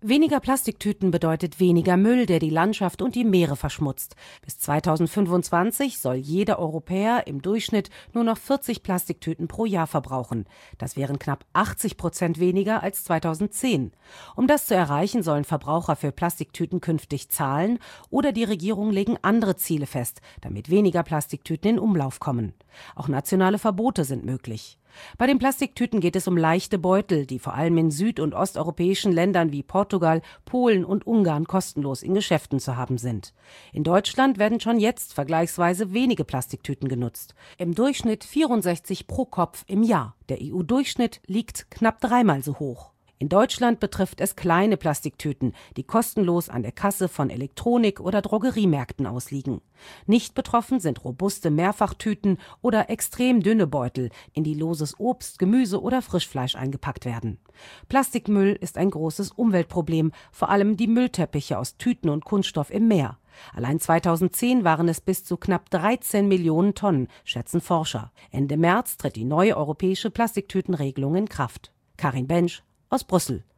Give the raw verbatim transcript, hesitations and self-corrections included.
Weniger Plastiktüten bedeutet weniger Müll, der die Landschaft und die Meere verschmutzt. Bis zweitausendfünfundzwanzig soll jeder Europäer im Durchschnitt nur noch vierzig Plastiktüten pro Jahr verbrauchen. Das wären knapp achtzig Prozent weniger als zweitausendzehn. Um das zu erreichen, sollen Verbraucher für Plastiktüten künftig zahlen oder die Regierungen legen andere Ziele fest, damit weniger Plastiktüten in Umlauf kommen. Auch nationale Verbote sind möglich. Bei den Plastiktüten geht es um leichte Beutel, die vor allem in süd- und osteuropäischen Ländern wie Portugal, Polen und Ungarn kostenlos in Geschäften zu haben sind. In Deutschland werden schon jetzt vergleichsweise wenige Plastiktüten genutzt. Im Durchschnitt vierundsechzig pro Kopf im Jahr. Der E U-Durchschnitt liegt knapp dreimal so hoch. In Deutschland betrifft es kleine Plastiktüten, die kostenlos an der Kasse von Elektronik- oder Drogeriemärkten ausliegen. Nicht betroffen sind robuste Mehrfachtüten oder extrem dünne Beutel, in die loses Obst, Gemüse oder Frischfleisch eingepackt werden. Plastikmüll ist ein großes Umweltproblem, vor allem die Müllteppiche aus Tüten und Kunststoff im Meer. Allein zweitausendzehn waren es bis zu knapp dreizehn Millionen Tonnen, schätzen Forscher. Ende März tritt die neue europäische Plastiktütenregelung in Kraft. Karin Bensch aus Brüssel.